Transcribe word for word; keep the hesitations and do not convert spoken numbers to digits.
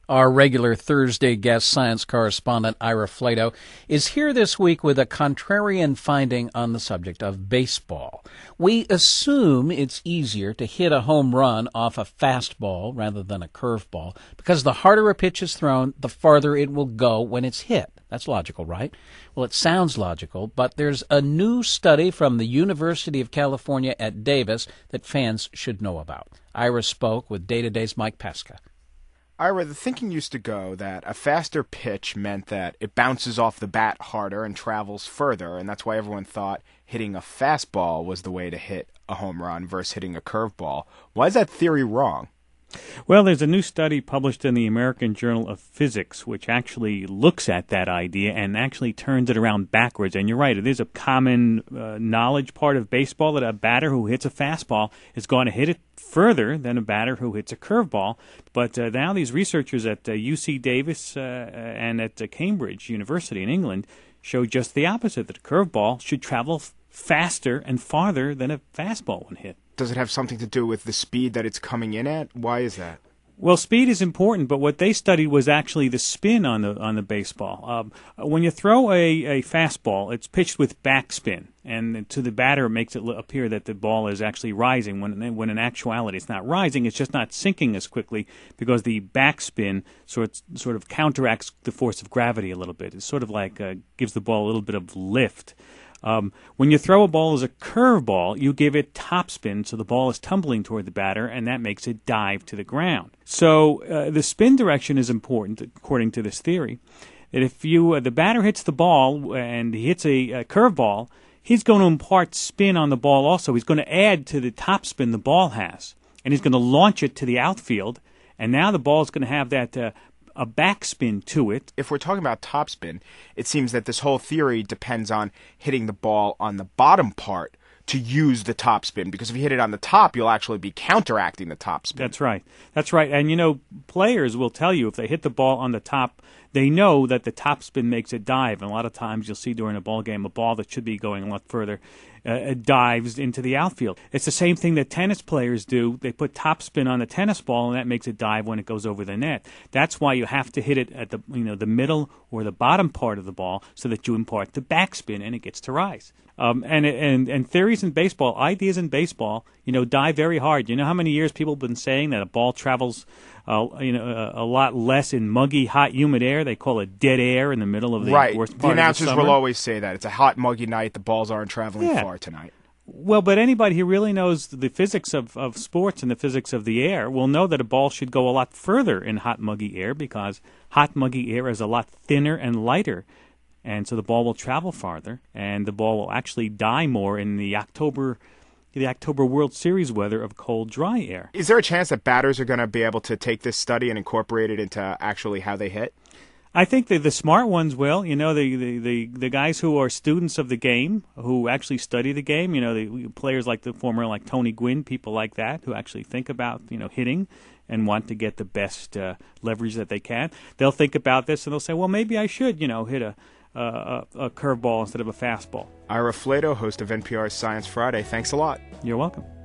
Our regular Thursday guest, science correspondent Ira Flatow, is here this week with a contrarian finding on the subject of baseball. We assume it's easier to hit a home run off a fastball rather than a curveball because the harder a pitch is thrown, the farther it will go when it's hit. That's logical, right? Well, it sounds logical, but there's a new study from the University of California at Davis that fans should know about. Ira spoke with Day-to-Day's Mike Pesca. Ira, the thinking used to go that a faster pitch meant that it bounces off the bat harder and travels further, and that's why everyone thought hitting a fastball was the way to hit a home run versus hitting a curveball. Why is that theory wrong? Well, there's a new study published in the American Journal of Physics which actually looks at that idea and actually turns it around backwards. And you're right, it is a common uh, knowledge part of baseball that a batter who hits a fastball is going to hit it further than a batter who hits a curveball. But uh, now these researchers at uh, U C Davis uh, and at uh, Cambridge University in England show just the opposite, that a curveball should travel f- faster and farther than a fastball when hit. Does it have something to do with the speed that it's coming in at? Why is that? Well, speed is important, but what they studied was actually the spin on the on the baseball. Um, when you throw a, a fastball, it's pitched with backspin, and to the batter it makes it appear that the ball is actually rising, when when in actuality it's not rising, it's just not sinking as quickly because the backspin sort sort of counteracts the force of gravity a little bit. It's sort of like uh, gives the ball a little bit of lift. Um, when you throw a ball as a curveball, you give it topspin, so the ball is tumbling toward the batter, and that makes it dive to the ground. So uh, the spin direction is important, according to this theory. That if you uh, the batter hits the ball and he hits a, a curveball, he's going to impart spin on the ball also. He's going to add to the topspin the ball has, and he's going to launch it to the outfield, and now the ball is going to have that uh, a backspin to it. If we're talking about topspin, it seems that this whole theory depends on hitting the ball on the bottom part to use the topspin, because if you hit it on the top, you'll actually be counteracting the topspin. That's right. That's right. And, you know, players will tell you if they hit the ball on the top, they know that the topspin makes it dive. And a lot of times you'll see during a ball game a ball that should be going a lot further uh, dives into the outfield. It's the same thing that tennis players do. They put topspin on the tennis ball, and that makes it dive when it goes over the net. That's why you have to hit it at the you know the middle or the bottom part of the ball so that you impart the backspin and it gets to rise. Um, and, and and theories in baseball, ideas in baseball, you know, die very hard. You know how many years people have been saying that a ball travels, uh, you know, a, a lot less in muggy, hot, humid air. They call it dead air in the middle of the right. worst part the announcers of the summer. will always say that it's a hot, muggy night. The balls aren't traveling yeah. far tonight. Well, but anybody who really knows the physics of, of sports and the physics of the air will know that a ball should go a lot further in hot, muggy air because hot, muggy air is a lot thinner and lighter. And so the ball will travel farther, and the ball will actually die more in the October the October World Series weather of cold, dry air. Is there a chance that batters are going to be able to take this study and incorporate it into actually how they hit? I think that the smart ones will. You know, the, the, the, the guys who are students of the game, who actually study the game, you know, the players like the former, like Tony Gwynn, people like that, who actually think about, you know, hitting and want to get the best uh, leverage that they can. They'll think about this and they'll say, well, maybe I should, you know, hit a Uh, a, a curveball instead of a fastball. Ira Flatow, host of N P R's Science Friday. Thanks a lot. You're welcome.